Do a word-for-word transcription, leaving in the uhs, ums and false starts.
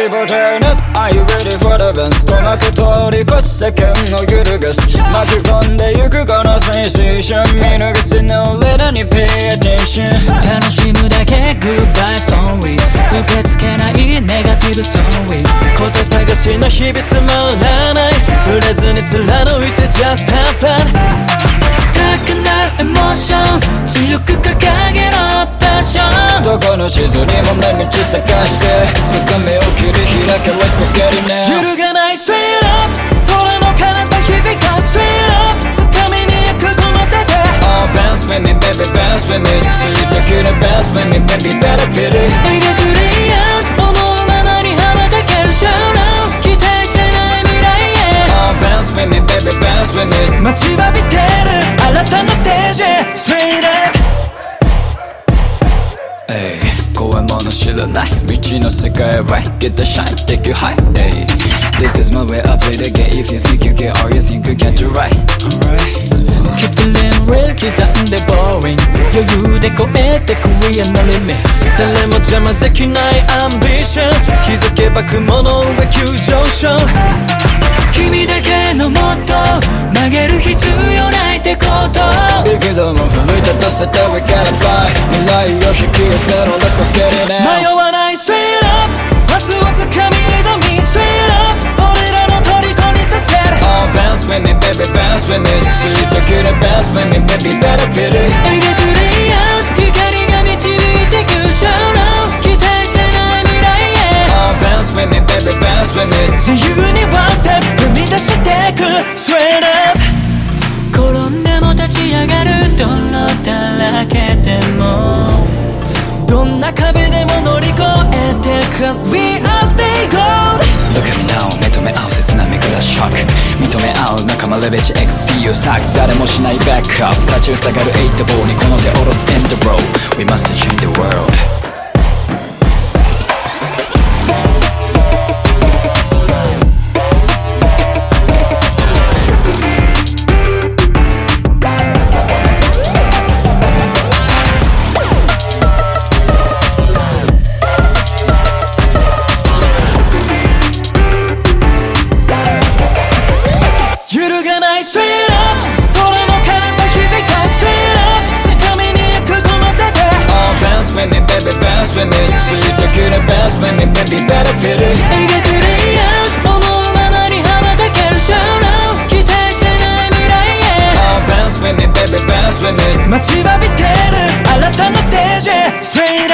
People turn up, are you ready for the dance? 鼓膜通り越す世間を揺るがす巻き込んでゆくこのセンセーション見逃す No let any pay attention 楽しむだけ Good vibes only 受け付けないネガティブソング答え探しの日々つまらないブレずに貫いて Just have fun 高鳴るエモーション強く掲げろパッションどこの地図にもない道探して外目を切り開け Let's go get it now 揺るがない Straight up 空の彼方響か Straight up 掴みに行くこの手で Oh bounce with me baby bounce with me すりときで bounce with me baby better feel it 描くレイヤー思うままに羽ばたける Show now 期待してない未来へ Oh bounce with me baby bounce with me 待ちわびてる新たなステージへ Straight up Ay, 怖いもの知らない未知の世界へ Right, get the shine, take you high Ay, this is my way, I play the game If you think you can or you think you can't, you're right Alright Keep the lane real 刻んで boring 余裕で超えてクリアのリミット誰も邪魔できない Ambition 気づけば雲の上急上昇君だけのもっと曲げる必要ないってこと息ども奮い立たせて We gotta fly 未来を引き寄せろ Let's go get it now 迷わない Straight up 明日をつかみ挑み Straight up 俺らの虜にさせる Oh bounce with me baby bounce with me すりときで bounce with me baby better feel it 描くレイヤー光が導いてく Show now 期待してない未来へ Oh bounce with me baby bounce with me 自由に One step 踏み出してく Straight up 転んでも立ち上がる泥だらけでもどんな壁でも乗り越えて Cause we are stay gold Look at me now 認め合う切なめくらショック認め合う仲間レベチ エックスピー をスタック誰もしないバックアップ立ちふさがるエイトボーにこの手下ろすエンドロー We must change the world With me, baby, bounce with me すりときで bounce with me, baby, better feel it 描くレイヤー思うままに羽ばたける Show now 期待してない未来へ Oh bounce with me, baby, bounce with me 待ちわびてる新たなステージへ Straight up